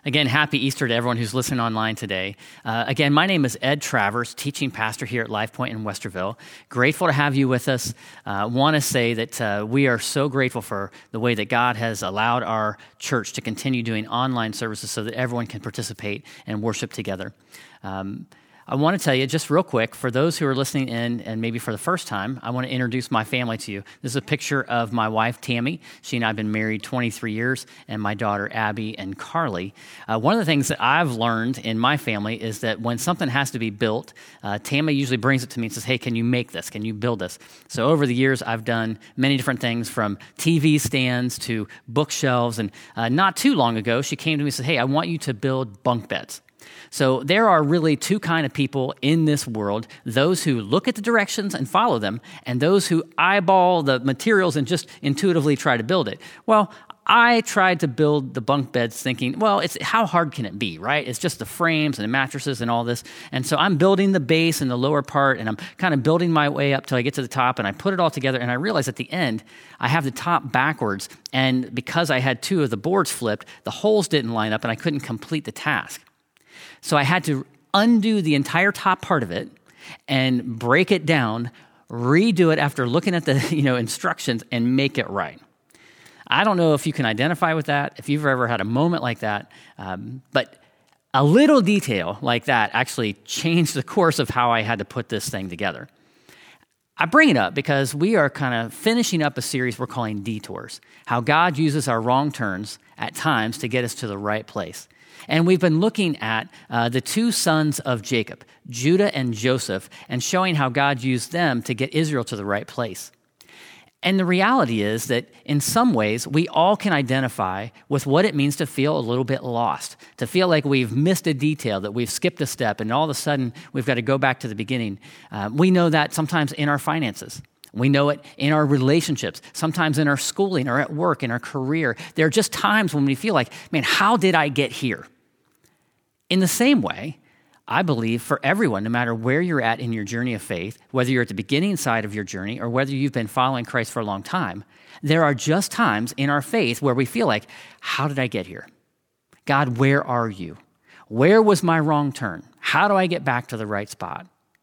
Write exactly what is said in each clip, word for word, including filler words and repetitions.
Again, happy Easter to everyone who's listening online today. Uh, again, my name is Ed Travers, teaching pastor here at Life Point in Westerville. Grateful to have you with us. Uh, want to say that uh, we are so grateful for the way that God has allowed our church to continue doing online services so that everyone can participate and worship together. Um, I want to tell you just real quick, for those who are listening in and maybe for the first time, I want to introduce my family to you. This is a picture of my wife, Tammy. She and I have been married twenty-three years, and my daughter, Abby and Carly. Uh, one of the things that I've learned in my family is that when something has to be built, uh, Tammy usually brings it to me and says, hey, can you make this? Can you build this? So over the years, I've done many different things from T V stands to bookshelves, and uh, not too long ago, she came to me and said, hey, I want you to build bunk beds. So there are really two kind of people in this world, those who look at the directions and follow them, and those who eyeball the materials and just intuitively try to build it. Well, I tried to build the bunk beds thinking, well, it's how hard can it be, right? It's just the frames and the mattresses and all this. And so I'm building the base and the lower part, and I'm kind of building my way up till I get to the top, and I put it all together, and I realize at the end, I have the top backwards, and because I had two of the boards flipped, the holes didn't line up, and I couldn't complete the task. So I had to undo the entire top part of it and break it down, redo it after looking at the you know instructions and make it right. I don't know if you can identify with that, if you've ever had a moment like that, um, but a little detail like that actually changed the course of how I had to put this thing together. I bring it up because we are kind of finishing up a series we're calling Detours, how God uses our wrong turns at times to get us to the right place. And we've been looking at uh, the two sons of Jacob, Judah and Joseph, and showing how God used them to get Israel to the right place. And the reality is that in some ways, we all can identify with what it means to feel a little bit lost, to feel like we've missed a detail, that we've skipped a step, and all of a sudden, we've got to go back to the beginning. Uh, we know that sometimes in our finances. We know it in our relationships, sometimes in our schooling or at work, in our career. There are just times when we feel like, man, how did I get here? In the same way, I believe for everyone, no matter where you're at in your journey of faith, whether you're at the beginning side of your journey or whether you've been following Christ for a long time, there are just times in our faith where we feel like, how did I get here? God, where are you? Where was my wrong turn? How do I get back to the right spot?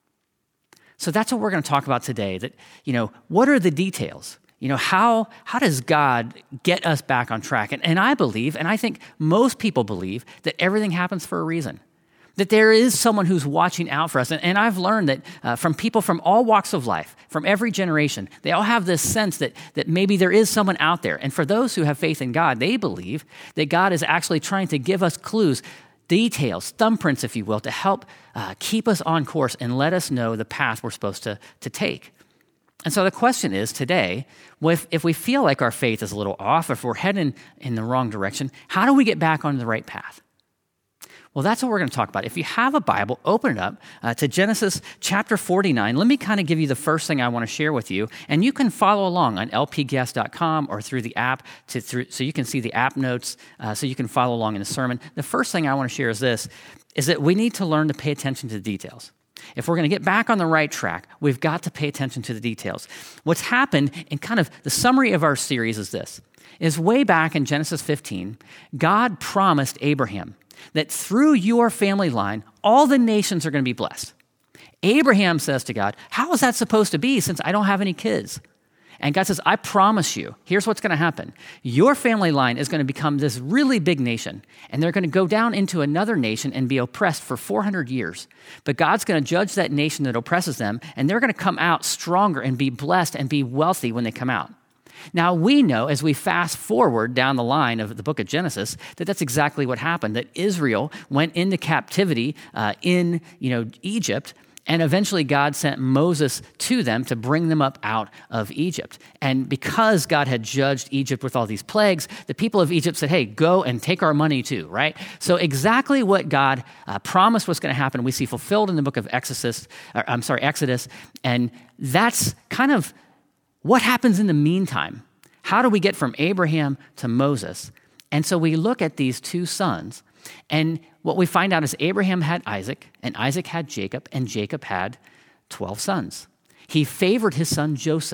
So that's what we're going to talk about today, that, you know, what are the details? You know, how how does God get us back on track? And, and I believe, and I think most people believe, that everything happens for a reason, that there is someone who's watching out for us. And, and I've learned that uh, from people from all walks of life, from every generation, they all have this sense that, that maybe there is someone out there. And for those who have faith in God, they believe that God is actually trying to give us clues, details, thumbprints, if you will, to help uh, keep us on course and let us know the path we're supposed to, to take. And so the question is today, if, if we feel like our faith is a little off, if we're heading in the wrong direction, how do we get back on the right path? Well, that's what we're going to talk about. If you have a Bible, open it up uh, to Genesis chapter forty-nine. Let me kind of give you the first thing I want to share with you, and you can follow along on L P guest dot com or through the app, to, through, so you can see the app notes, uh, so you can follow along in the sermon. The first thing I want to share is this, is that we need to learn to pay attention to the details. If we're going to get back on the right track, we've got to pay attention to the details. What's happened, and kind of the summary of our series is this, is way back in Genesis fifteen, God promised Abraham that through your family line, all the nations are going to be blessed. Abraham says to God, how is that supposed to be since I don't have any kids? And God says, I promise you, here's what's going to happen. Your family line is going to become this really big nation, and they're going to go down into another nation and be oppressed for four hundred years. But God's going to judge that nation that oppresses them, and they're going to come out stronger and be blessed and be wealthy when they come out. Now, we know as we fast forward down the line of the book of Genesis that that's exactly what happened, that Israel went into captivity uh, in you know Egypt, and eventually God sent Moses to them to bring them up out of Egypt. And because God had judged Egypt with all these plagues, the people of Egypt said, hey, go and take our money too, right? So exactly what God uh, promised was going to happen, we see fulfilled in the book of Exodus, or, I'm sorry, Exodus, and that's kind of what happens in the meantime. How do we get from Abraham to Moses? And so we look at these two sons, and what we find out is Abraham had Isaac, and Isaac had Jacob, and Jacob had twelve sons. He favored his son Joseph.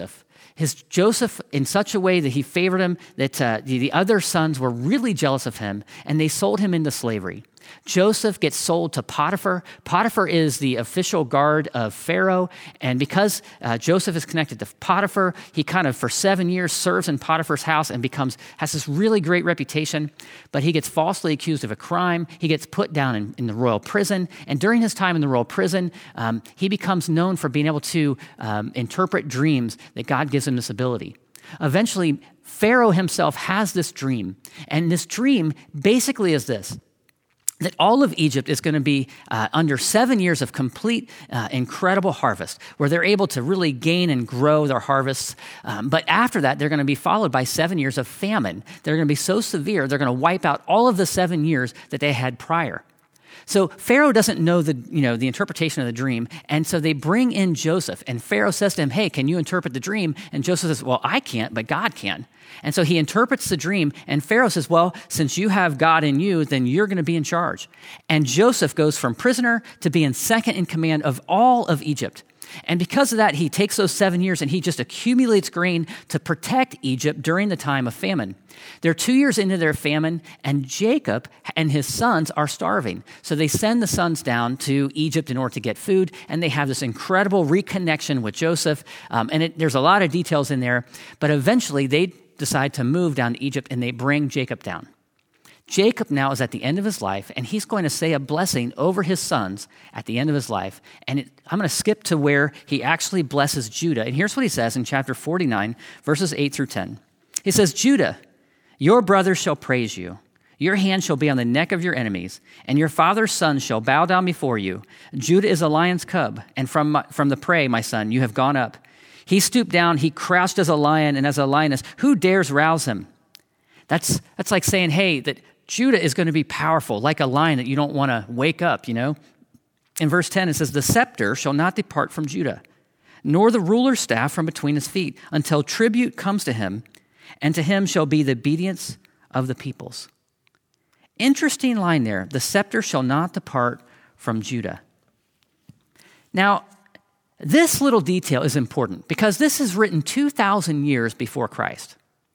His Joseph in such a way that he favored him that uh, the, the other sons were really jealous of him, and they sold him into slavery. Joseph gets sold to Potiphar. Potiphar is the official guard of Pharaoh, and because uh, Joseph is connected to Potiphar, he kind of for seven years serves in Potiphar's house and becomes has this really great reputation, but he gets falsely accused of a crime. He gets put down in, in the royal prison, and during his time in the royal prison, um, he becomes known for being able to um, interpret dreams that God gives him this ability. Eventually, Pharaoh himself has this dream, and this dream basically is this: that all of Egypt is going to be uh, under seven years of complete, uh, incredible harvest, where they're able to really gain and grow their harvests. Um, but after that, they're going to be followed by seven years of famine. They're going to be so severe, they're going to wipe out all of the seven years that they had prior. So Pharaoh doesn't know the, you know, the interpretation of the dream, and so they bring in Joseph, and Pharaoh says to him, hey, can you interpret the dream? And Joseph says, well, I can't, but God can. And so he interprets the dream, and Pharaoh says, well, since you have God in you, then you're going to be in charge. And Joseph goes from prisoner to being second in command of all of Egypt. And because of that, he takes those seven years and he just accumulates grain to protect Egypt during the time of famine. They're two years into their famine, and Jacob and his sons are starving. So they send the sons down to Egypt in order to get food, and they have this incredible reconnection with Joseph. Um, and it, there's a lot of details in there, but eventually they decide to move down to Egypt, and they bring Jacob down. Jacob now is at the end of his life, and he's going to say a blessing over his sons at the end of his life. And it, I'm going to skip to where he actually blesses Judah. And here's what he says in chapter forty-nine, verses eight through ten. He says, Judah, your brothers shall praise you. Your hand shall be on the neck of your enemies, and your father's sons shall bow down before you. Judah is a lion's cub, and from, my, from the prey, my son, you have gone up. He stooped down, he crouched as a lion and as a lioness. Who dares rouse him? That's, that's like saying, hey, that Judah is going to be powerful, like a lion that you don't want to wake up, you know? In verse ten, it says, the scepter shall not depart from Judah, nor the ruler's staff from between his feet, until tribute comes to him, and to him shall be the obedience of the peoples. Interesting line there. The scepter shall not depart from Judah. Now, this little detail is important because this is written two thousand years before Christ.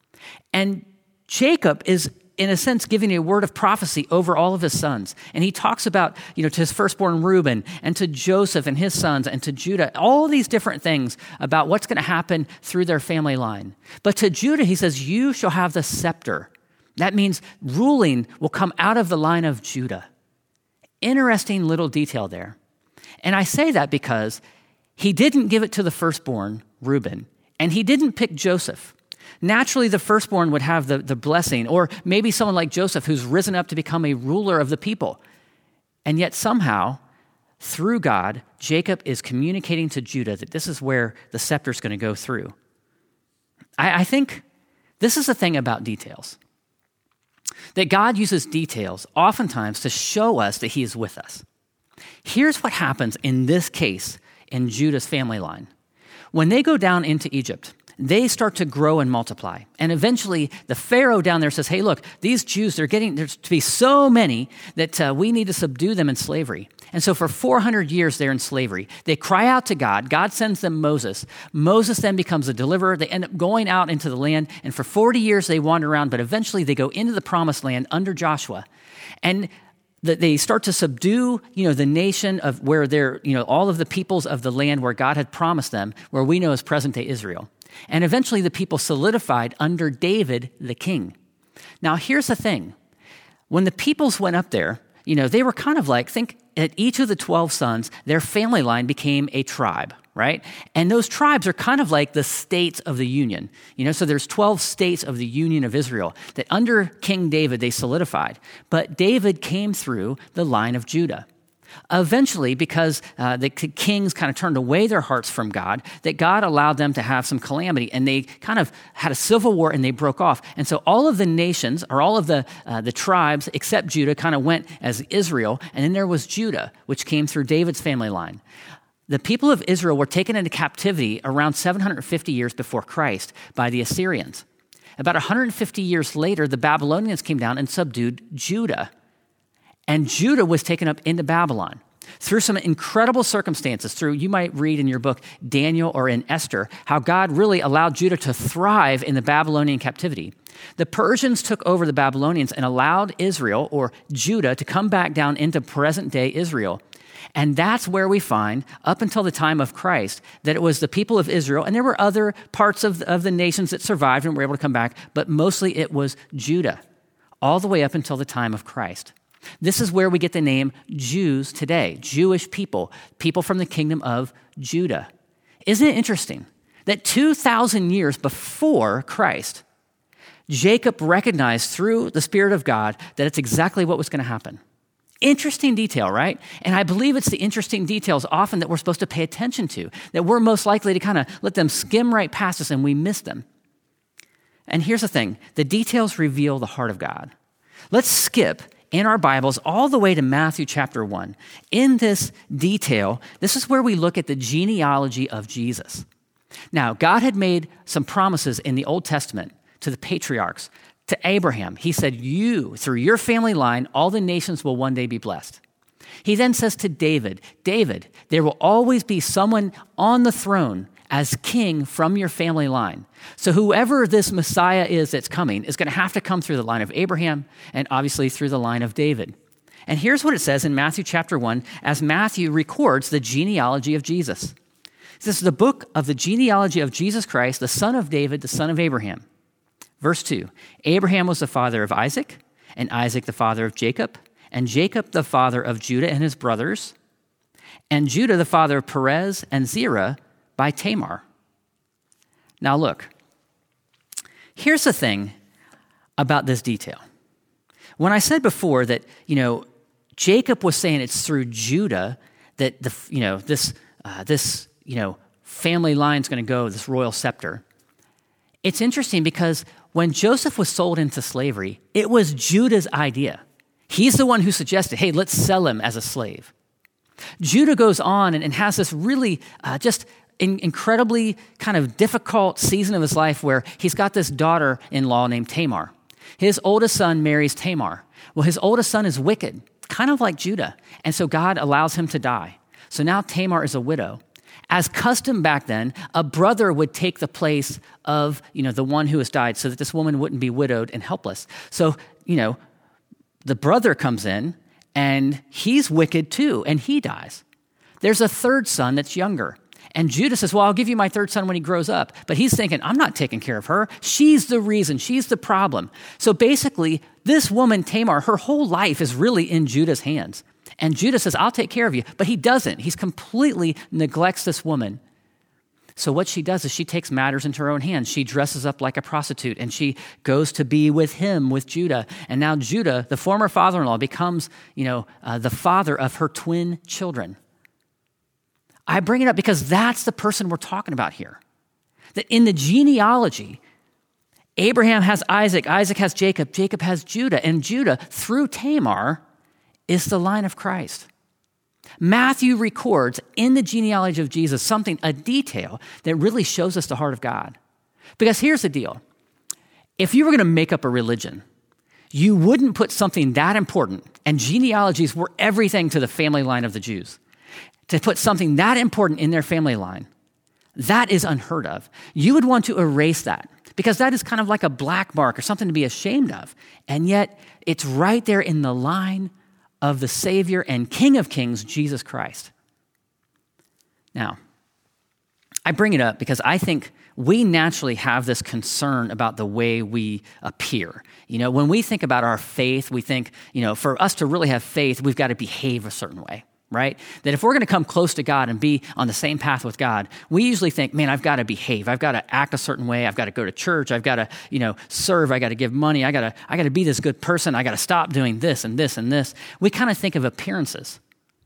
And Jacob is, in a sense, giving a word of prophecy over all of his sons. And he talks about, you know, to his firstborn Reuben and to Joseph and his sons and to Judah, all these different things about what's going to happen through their family line. But to Judah, he says, you shall have the scepter. That means ruling will come out of the line of Judah. Interesting little detail there. And I say that because he didn't give it to the firstborn, Reuben, and he didn't pick Joseph. Naturally, the firstborn would have the, the blessing, or maybe someone like Joseph who's risen up to become a ruler of the people. And yet somehow, through God, Jacob is communicating to Judah that this is where the scepter is going to go through. I, I think this is the thing about details, that God uses details oftentimes to show us that he is with us. Here's what happens in this case in Judah's family line. When they go down into Egypt, they start to grow and multiply. And eventually, the Pharaoh down there says, hey, look, these Jews, they're getting, there's to be so many that uh, we need to subdue them in slavery. And so for four hundred years, they're in slavery. They cry out to God. God sends them Moses. Moses then becomes a deliverer. They end up going out into the land. And for forty years, they wander around. But eventually, they go into the promised land under Joshua. And that they start to subdue, you know, the nation of where they're, you know, all of the peoples of the land where God had promised them, where we know as present-day Israel. And eventually the people solidified under David, the king. Now, here's the thing. When the peoples went up there, you know, they were kind of like, think at each of the twelve sons, their family line became a tribe, right? And those tribes are kind of like the states of the union. You know, so there's twelve states of the union of Israel that under King David, they solidified. But David came through the line of Judah. Eventually, because uh, the kings kind of turned away their hearts from God, that God allowed them to have some calamity, and they kind of had a civil war, and they broke off. And so all of the nations, or all of the uh, the tribes, except Judah, kind of went as Israel, and then there was Judah, which came through David's family line. The people of Israel were taken into captivity around seven hundred fifty years before Christ by the Assyrians. About one hundred fifty years later, the Babylonians came down and subdued Judah. And Judah was taken up into Babylon. through some incredible circumstances, through, you might read in your book, Daniel or in Esther, how God really allowed Judah to thrive in the Babylonian captivity. The Persians took over the Babylonians and allowed Israel, or Judah, to come back down into present-day Israel. And that's where we find, up until the time of Christ, that it was the people of Israel, and there were other parts of, of the nations that survived and were able to come back, but mostly it was Judah, all the way up until the time of Christ. This is where we get the name Jews today, Jewish people, people from the kingdom of Judah. Isn't it interesting that two thousand years before Christ, Jacob recognized through the Spirit of God that it's exactly what was going to happen? Interesting detail, right? And I believe it's the interesting details often that we're supposed to pay attention to, that we're most likely to kind of let them skim right past us and we miss them. And here's the thing, the details reveal the heart of God. Let's skip in our Bibles all the way to Matthew chapter one. In this detail, this is where we look at the genealogy of Jesus. Now, God had made some promises in the Old Testament to the patriarchs. To Abraham, he said, you, through your family line, all the nations will one day be blessed. He then says to David, David, there will always be someone on the throne as king from your family line. So whoever this Messiah is that's coming is going to have to come through the line of Abraham and obviously through the line of David. And here's what it says in Matthew chapter one, as Matthew records the genealogy of Jesus. This is the book of the genealogy of Jesus Christ, the son of David, the son of Abraham. Verse two, Abraham was the father of Isaac, and Isaac the father of Jacob, and Jacob the father of Judah and his brothers, and Judah the father of Perez and Zerah by Tamar. Now look, here's the thing about this detail. When I said before that, you know, Jacob was saying it's through Judah that the, you know, this, uh, this, you know, family line's going to go, this royal scepter. It's interesting because when Joseph was sold into slavery, it was Judah's idea. He's the one who suggested, hey, let's sell him as a slave. Judah goes on and, and has this really uh, just in, incredibly kind of difficult season of his life where he's got this daughter-in-law named Tamar. His oldest son marries Tamar. Well, his oldest son is wicked, kind of like Judah, and so God allows him to die. So now Tamar is a widow. As custom back then, a brother would take the place of, you know, the one who has died so that this woman wouldn't be widowed and helpless. So, you know, the brother comes in and he's wicked too, and he dies. There's a third son that's younger. And Judah says, well, I'll give you my third son when he grows up. But he's thinking, I'm not taking care of her. She's the reason. She's the problem. So basically, this woman, Tamar, her whole life is really in Judah's hands. And Judah says, I'll take care of you. But he doesn't. He completely neglects this woman. So what she does is she takes matters into her own hands. She dresses up like a prostitute, and she goes to be with him, with Judah. And now Judah, the former father-in-law, becomes, you know, uh, the father of her twin children. I bring it up because that's the person we're talking about here. That in the genealogy, Abraham has Isaac, Isaac has Jacob, Jacob has Judah, and Judah, through Tamar, is the line of Christ. Matthew records in the genealogy of Jesus something, a detail that really shows us the heart of God. Because here's the deal. If you were going to make up a religion, you wouldn't put something that important, and genealogies were everything to the family line of the Jews. To put something that important in their family line, that is unheard of. You would want to erase that because that is kind of like a black mark or something to be ashamed of. And yet it's right there in the line of the Savior and King of Kings, Jesus Christ. Now, I bring it up because I think we naturally have this concern about the way we appear. You know, when we think about our faith, we think, you know, for us to really have faith, we've got to behave a certain way. Right? That if we're going to come close to God and be on the same path with God, we usually think, man, I've got to behave. I've got to act a certain way. I've got to go to church. I've got to, you know, serve. I got to give money. I got to, I got to be this good person. I got to stop doing this and this and this. We kind of think of appearances.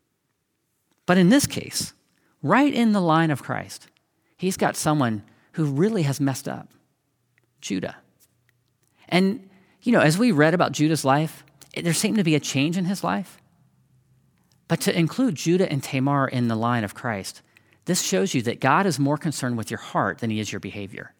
But in this case, right in the line of Christ, he's got someone who really has messed up, Judah. And, you know, as we read about Judah's life, there seemed to be a change in his life. But to include Judah and Tamar in the line of Christ, this shows you that God is more concerned with your heart than he is your behavior.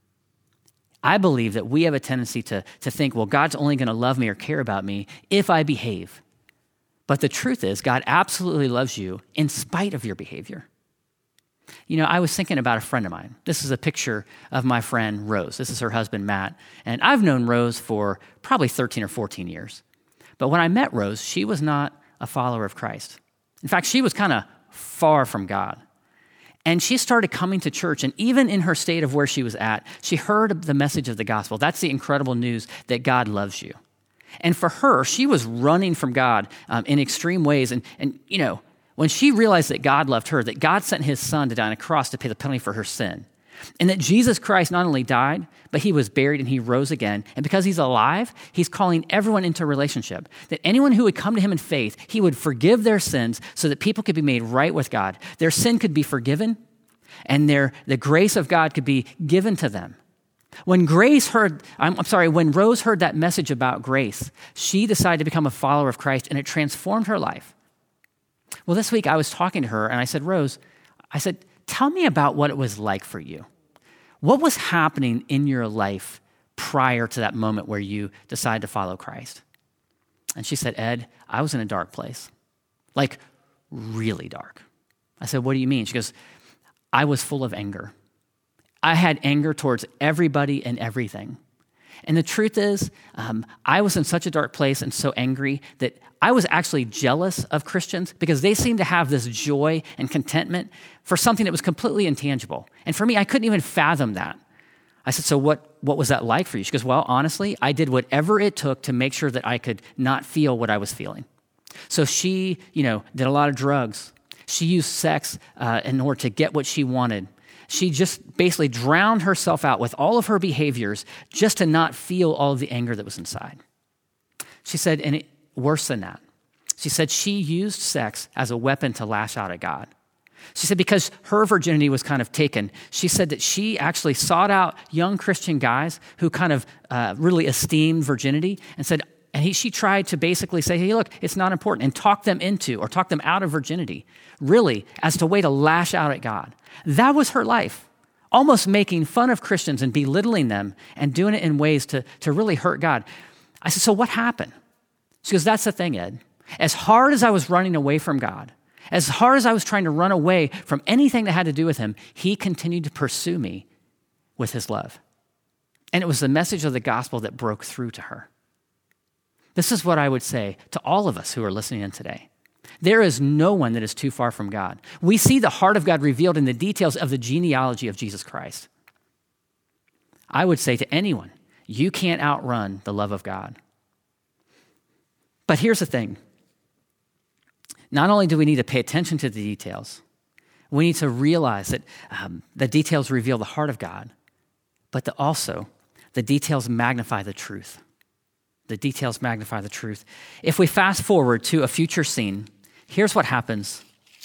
I believe that we have a tendency to, to think, well, God's only going to love me or care about me if I behave. But the truth is, God absolutely loves you in spite of your behavior. You know, I was thinking about a friend of mine. This is a picture of my friend Rose. This is her husband, Matt. And I've known Rose for probably thirteen or fourteen years. But when I met Rose, she was not a follower of Christ. In fact, she was kind of far from God. And she started coming to church, and even in her state of where she was at, she heard the message of the gospel. That's the incredible news that God loves you. And for her, she was running from God um, in extreme ways. And, and, you know, when she realized that God loved her, that God sent his son to die on a cross to pay the penalty for her sin, and that Jesus Christ not only died, but he was buried and he rose again. And because he's alive, he's calling everyone into a relationship. That anyone who would come to him in faith, he would forgive their sins so that people could be made right with God. Their sin could be forgiven, and their the grace of God could be given to them. When Grace heard, I'm, I'm sorry, when Rose heard that message about grace, she decided to become a follower of Christ, and it transformed her life. Well, this week I was talking to her, and I said, Rose, I said, tell me about what it was like for you. What was happening in your life prior to that moment where you decided to follow Christ? And she said, Ed, I was in a dark place, like really dark. I said, what do you mean? She goes, I was full of anger. I had anger towards everybody and everything. And the truth is, um, I was in such a dark place and so angry that I was actually jealous of Christians because they seemed to have this joy and contentment for something that was completely intangible. And for me, I couldn't even fathom that. I said, so what, what was that like for you? She goes, well, honestly, I did whatever it took to make sure that I could not feel what I was feeling. So she, you know, did a lot of drugs. She used sex uh, in order to get what she wanted. She just basically drowned herself out with all of her behaviors just to not feel all of the anger that was inside. She said, and it, worse than that, she said she used sex as a weapon to lash out at God. She said because her virginity was kind of taken, she said that she actually sought out young Christian guys who kind of uh, really esteemed virginity and said, and he, she tried to basically say, hey, look, it's not important, and talk them into or talk them out of virginity, really, as a way to lash out at God. That was her life, almost making fun of Christians and belittling them and doing it in ways to, to really hurt God. I said, so what happened? She goes, that's the thing, Ed. As hard as I was running away from God, as hard as I was trying to run away from anything that had to do with him, he continued to pursue me with his love. And it was the message of the gospel that broke through to her. This is what I would say to all of us who are listening in today. There is no one that is too far from God. We see the heart of God revealed in the details of the genealogy of Jesus Christ. I would say to anyone, you can't outrun the love of God. But here's the thing. Not only do we need to pay attention to the details, we need to realize that um, the details reveal the heart of God, but that also the details magnify the truth. The details magnify the truth. If we fast forward to a future scene, here's what happens.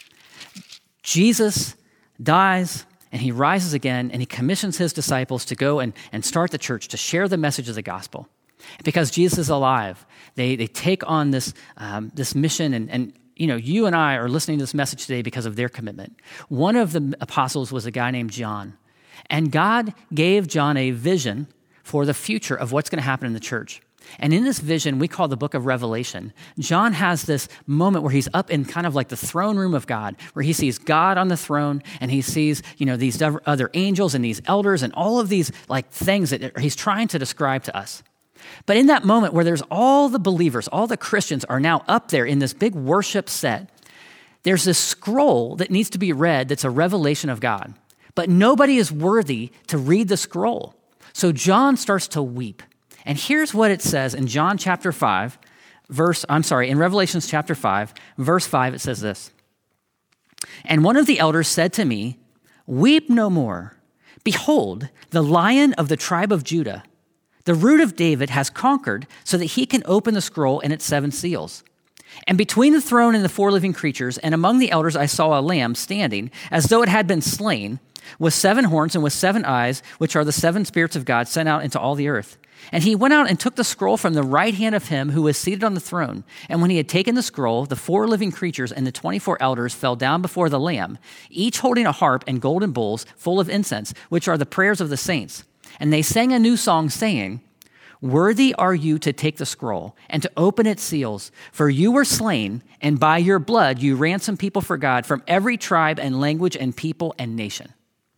Jesus dies and he rises again and he commissions his disciples to go and, and start the church, to share the message of the gospel. Because Jesus is alive, they, they take on this, um, this mission and, and you know, you and I are listening to this message today because of their commitment. One of the apostles was a guy named John. And God gave John a vision for the future of what's going to happen in the church. And in this vision, we call the book of Revelation, John has this moment where he's up in kind of like the throne room of God, where he sees God on the throne and he sees, you know, these other angels and these elders and all of these like things that he's trying to describe to us. But in that moment where there's all the believers, all the Christians are now up there in this big worship set, there's this scroll that needs to be read that's a revelation of God. But nobody is worthy to read the scroll. So John starts to weep. And here's what it says in John chapter five, verse, I'm sorry, in Revelations chapter five, verse five, it says this. And one of the elders said to me, weep no more. Behold, the Lion of the tribe of Judah, the Root of David, has conquered so that he can open the scroll and its seven seals. And between the throne and the four living creatures, and among the elders, I saw a lamb standing as though it had been slain, with seven horns and with seven eyes, which are the seven spirits of God sent out into all the earth. And he went out and took the scroll from the right hand of him who was seated on the throne. And when he had taken the scroll, the four living creatures and the twenty-four elders fell down before the Lamb, each holding a harp and golden bowls full of incense, which are the prayers of the saints. And they sang a new song, saying, Worthy are you to take the scroll and to open its seals, for you were slain, and by your blood you ransomed people for God from every tribe and language and people and nation.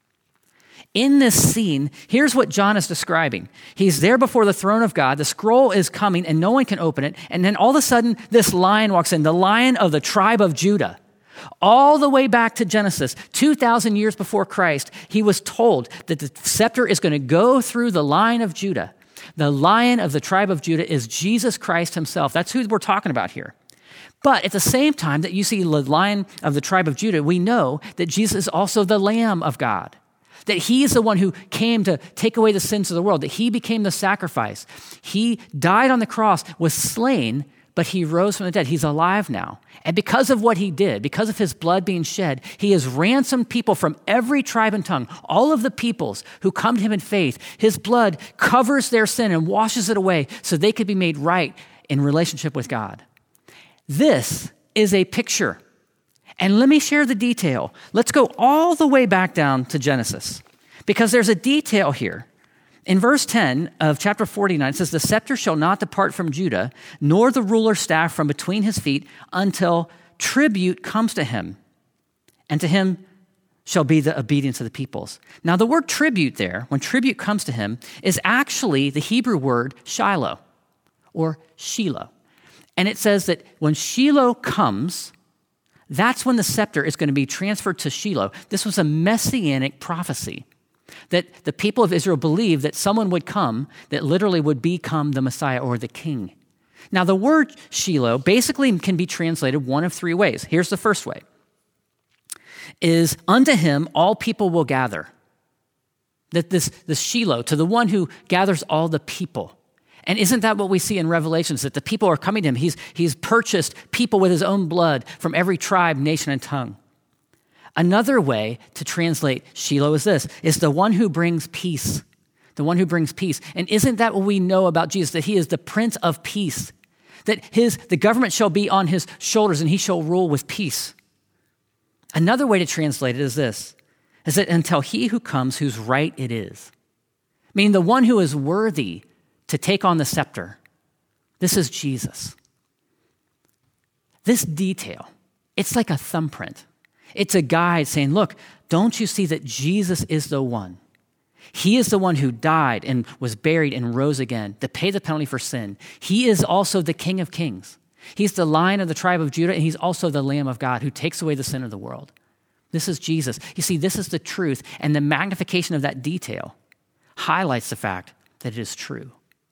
In this scene, here's what John is describing. He's there before the throne of God. The scroll is coming, and no one can open it. And then all of a sudden, this lion walks in, the lion of the tribe of Judah. All the way back to Genesis, two thousand years before Christ, he was told that the scepter is going to go through the line of Judah. The lion of the tribe of Judah is Jesus Christ himself. That's who we're talking about here. But at the same time that you see the lion of the tribe of Judah, we know that Jesus is also the Lamb of God, that he is the one who came to take away the sins of the world, that he became the sacrifice. He died on the cross, was slain, but he rose from the dead. He's alive now. And because of what he did, because of his blood being shed, he has ransomed people from every tribe and tongue, all of the peoples who come to him in faith. His blood covers their sin and washes it away so they could be made right in relationship with God. This is a picture. And let me share the detail. Let's go all the way back down to Genesis, because there's a detail here. In verse ten of chapter forty-nine, it says, the scepter shall not depart from Judah, nor the ruler's staff from between his feet, until tribute comes to him, and to him shall be the obedience of the peoples. Now, the word tribute there, when tribute comes to him, is actually the Hebrew word Shiloh, or Shiloh. And it says that when Shiloh comes, that's when the scepter is going to be transferred to Shiloh. This was a messianic prophecy, that the people of Israel believed that someone would come that literally would become the Messiah or the king. Now, the word Shiloh basically can be translated one of three ways. Here's the first way, is unto him all people will gather. That this, this Shiloh, to the one who gathers all the people. And isn't that what we see in Revelations, that the people are coming to him? He's, he's purchased people with his own blood from every tribe, nation, and tongue. Another way to translate Shiloh is this, is the one who brings peace, the one who brings peace. And isn't that what we know about Jesus, that he is the Prince of Peace, that his the government shall be on his shoulders and he shall rule with peace. Another way to translate it is this, is that until he who comes, whose right it is, meaning the one who is worthy to take on the scepter, this is Jesus. This detail, it's like a thumbprint. It's a guide saying, look, don't you see that Jesus is the one? He is the one who died and was buried and rose again to pay the penalty for sin. He is also the King of Kings. He's the Lion of the tribe of Judah, and he's also the Lamb of God who takes away the sin of the world. This is Jesus. You see, this is the truth, and the magnification of that detail highlights the fact that it is true.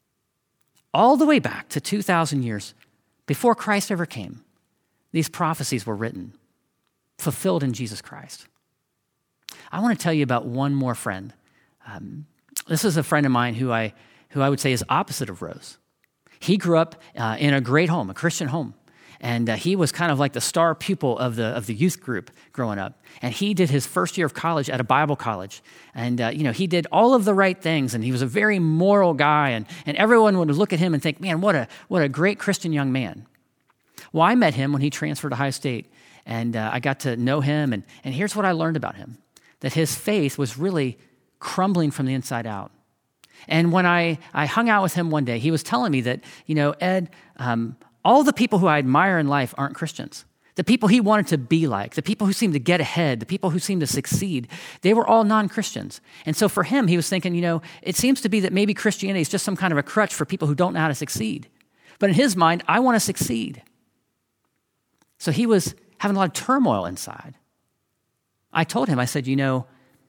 All the way back to two thousand years before Christ ever came, these prophecies were written, fulfilled in Jesus Christ. I want to tell you about one more friend. Um, this is a friend of mine who I who I would say is opposite of Rose. He grew up uh, in a great home, a Christian home, and uh, he was kind of like the star pupil of the of the youth group growing up. And he did his first year of college at a Bible college, and uh, you know he did all of the right things, and he was a very moral guy, and and everyone would look at him and think, man, what a what a great Christian young man. Well, I met him when he transferred to Ohio State. And uh, I got to know him, and, and here's what I learned about him, that his faith was really crumbling from the inside out. And when I, I hung out with him one day, he was telling me that, you know, Ed, um, all the people who I admire in life aren't Christians. The people he wanted to be like, the people who seemed to get ahead, the people who seemed to succeed, they were all non-Christians. And so for him, he was thinking, you know, it seems to be that maybe Christianity is just some kind of a crutch for people who don't know how to succeed. But in his mind, I want to succeed. So he was having a lot of turmoil inside. I told him, I said, you know,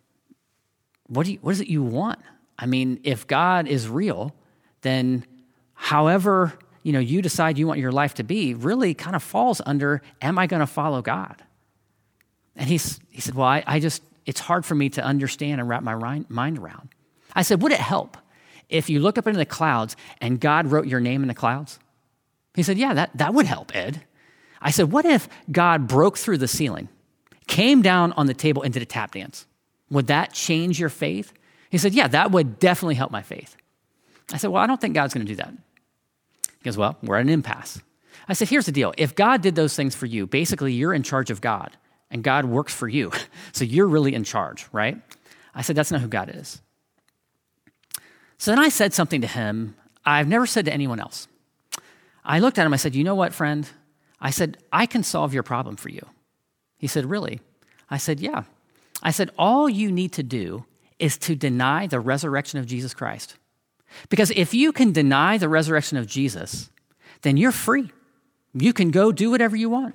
what do you, what is it you want? I mean, if God is real, then however, you know, you decide you want your life to be really kind of falls under, am I going to follow God? And he's, he said, well, I, I just, it's hard for me to understand and wrap my mind around. I said, would it help if you look up into the clouds and God wrote your name in the clouds? He said, yeah, that, that would help, Ed. I said, what if God broke through the ceiling, came down on the table and did a tap dance? Would that change your faith? He said, yeah, that would definitely help my faith. I said, well, I don't think God's going to do that. He goes, well, we're at an impasse. I said, here's the deal. If God did those things for you, basically you're in charge of God, and God works for you. So you're really in charge, right? I said, that's not who God is. So then I said something to him I've never said to anyone else. I looked at him, I said, you know what, friend? I said, I can solve your problem for you. He said, really? I said, yeah. I said, all you need to do is to deny the resurrection of Jesus Christ. Because if you can deny the resurrection of Jesus, then you're free. You can go do whatever you want.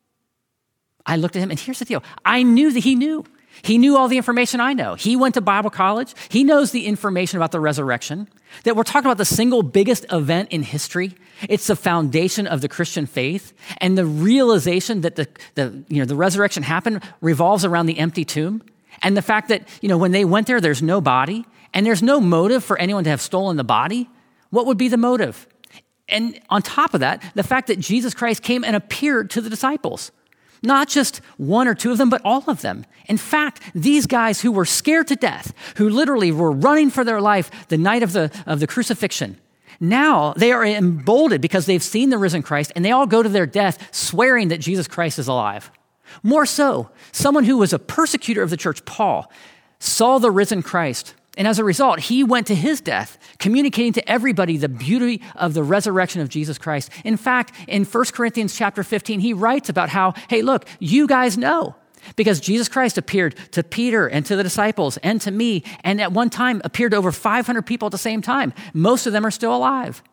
I looked at him, and here's the deal. I knew that he knew. He knew all the information I know. He went to Bible college. He knows the information about the resurrection, that we're talking about the single biggest event in history. It's the foundation of the Christian faith. And the realization that the, the, you know, the resurrection happened revolves around the empty tomb. And the fact that, you know, when they went there, there's no body, and there's no motive for anyone to have stolen the body. What would be the motive? And on top of that, the fact that Jesus Christ came and appeared to the disciples. Not just one or two of them, but all of them. In fact, these guys who were scared to death, who literally were running for their life the night of the, of the crucifixion, now they are emboldened because they've seen the risen Christ, and they all go to their death swearing that Jesus Christ is alive. More so, someone who was a persecutor of the church, Paul, saw the risen Christ, and as a result, he went to his death, communicating to everybody the beauty of the resurrection of Jesus Christ. In fact, in First Corinthians chapter fifteen, he writes about how, hey, look, you guys know, because Jesus Christ appeared to Peter and to the disciples and to me, and at one time appeared to over five hundred people at the same time. Most of them are still alive.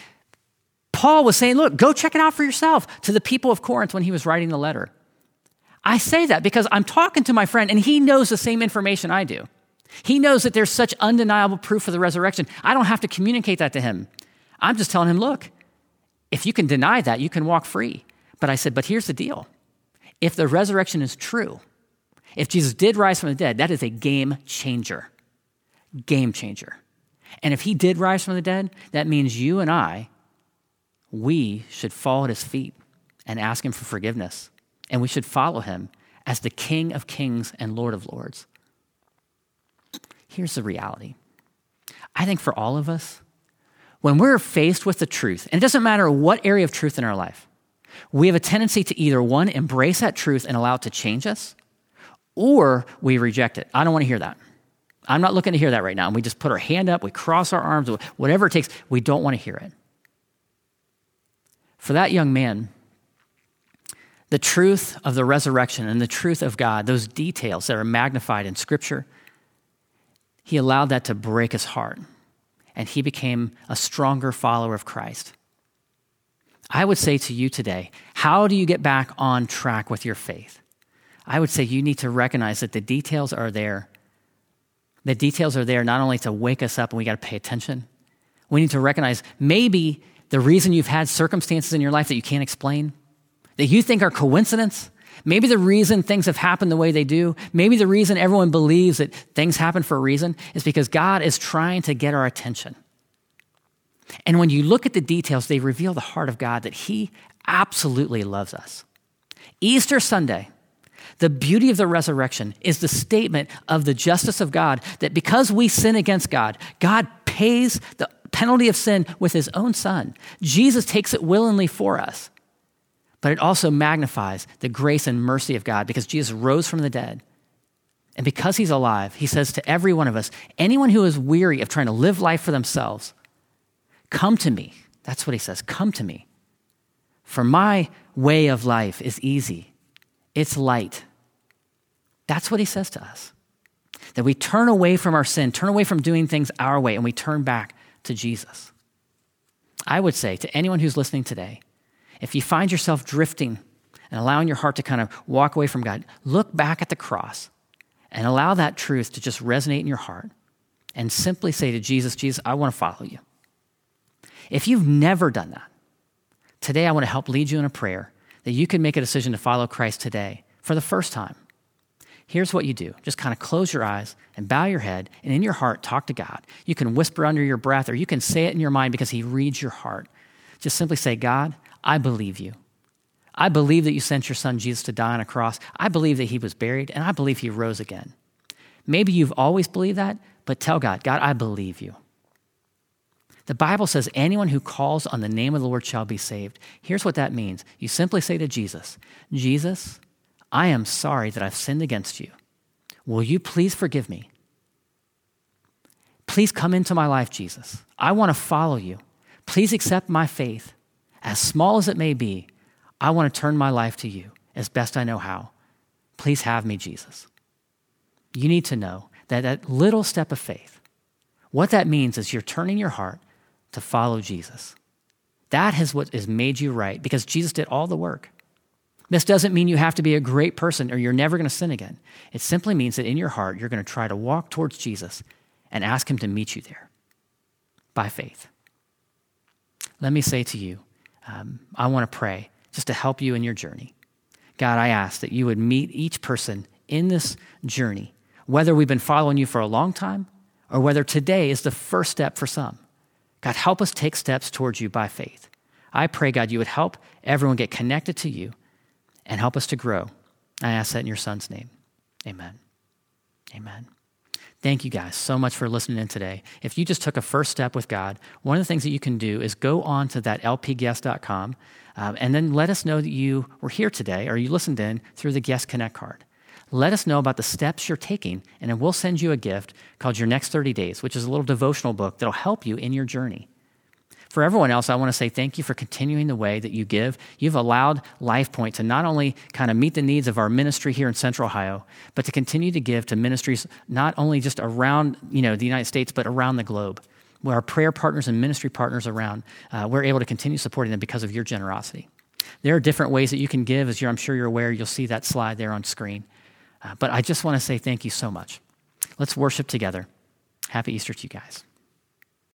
Paul was saying, look, go check it out for yourself to the people of Corinth when he was writing the letter. I say that because I'm talking to my friend, and he knows the same information I do. He knows that there's such undeniable proof of the resurrection. I don't have to communicate that to him. I'm just telling him, look, if you can deny that, you can walk free. But I said, but here's the deal. If the resurrection is true, if Jesus did rise from the dead, that is a game changer. Game changer. And if he did rise from the dead, that means you and I, we should fall at his feet and ask him for forgiveness. And we should follow him as the King of Kings and Lord of Lords. Here's the reality. I think for all of us, when we're faced with the truth, and it doesn't matter what area of truth in our life, we have a tendency to either, one, embrace that truth and allow it to change us, or we reject it. I don't want to hear that. I'm not looking to hear that right now. And we just put our hand up, we cross our arms, whatever it takes. We don't want to hear it. For that young man, the truth of the resurrection and the truth of God, those details that are magnified in Scripture, he allowed that to break his heart, and he became a stronger follower of Christ. I would say to you today, how do you get back on track with your faith? I would say you need to recognize that the details are there. The details are there not only to wake us up and we got to pay attention. We need to recognize maybe the reason you've had circumstances in your life that you can't explain, that you think are coincidence, maybe the reason things have happened the way they do, maybe the reason everyone believes that things happen for a reason is because God is trying to get our attention. And when you look at the details, they reveal the heart of God, that he absolutely loves us. Easter Sunday, the beauty of the resurrection is the statement of the justice of God, that because we sin against God, God pays the penalty of sin with his own son. Jesus takes it willingly for us. But it also magnifies the grace and mercy of God because Jesus rose from the dead. And because he's alive, he says to every one of us, anyone who is weary of trying to live life for themselves, come to me. That's what he says, come to me. For my way of life is easy. It's light. That's what he says to us. That we turn away from our sin, turn away from doing things our way, and we turn back to Jesus. I would say to anyone who's listening today, if you find yourself drifting and allowing your heart to kind of walk away from God, look back at the cross and allow that truth to just resonate in your heart and simply say to Jesus, Jesus, I want to follow you. If you've never done that, today I want to help lead you in a prayer that you can make a decision to follow Christ today for the first time. Here's what you do. Just kind of close your eyes and bow your head, and in your heart, talk to God. You can whisper under your breath, or you can say it in your mind because he reads your heart. Just simply say, God, I believe you. I believe that you sent your son Jesus to die on a cross. I believe that he was buried, and I believe he rose again. Maybe you've always believed that, but tell God, God, I believe you. The Bible says anyone who calls on the name of the Lord shall be saved. Here's what that means. You simply say to Jesus, Jesus, I am sorry that I've sinned against you. Will you please forgive me? Please come into my life, Jesus. I want to follow you. Please accept my faith. As small as it may be, I want to turn my life to you as best I know how. Please have me, Jesus. You need to know that that little step of faith, what that means is you're turning your heart to follow Jesus. That is what has made you right because Jesus did all the work. This doesn't mean you have to be a great person or you're never going to sin again. It simply means that in your heart, you're going to try to walk towards Jesus and ask him to meet you there by faith. Let me say to you, um, I want to pray just to help you in your journey. God, I ask that you would meet each person in this journey, whether we've been following you for a long time or whether today is the first step for some. God, help us take steps towards you by faith. I pray, God, you would help everyone get connected to you and help us to grow. I ask that in your son's name. Amen. Amen. Thank you guys so much for listening in today. If you just took a first step with God, one of the things that you can do is go on to that l p guest dot com um, and then let us know that you were here today or you listened in through the Guest Connect card. Let us know about the steps you're taking, and then we'll send you a gift called Your Next thirty days, which is a little devotional book that'll help you in your journey. For everyone else, I want to say thank you for continuing the way that you give. You've allowed LifePoint to not only kind of meet the needs of our ministry here in Central Ohio, but to continue to give to ministries not only just around you know, the United States, but around the globe, where our prayer partners and ministry partners around, uh, we're able to continue supporting them because of your generosity. There are different ways that you can give. As you're, I'm sure you're aware, you'll see that slide there on screen. Uh, but I just want to say thank you so much. Let's worship together. Happy Easter to you guys.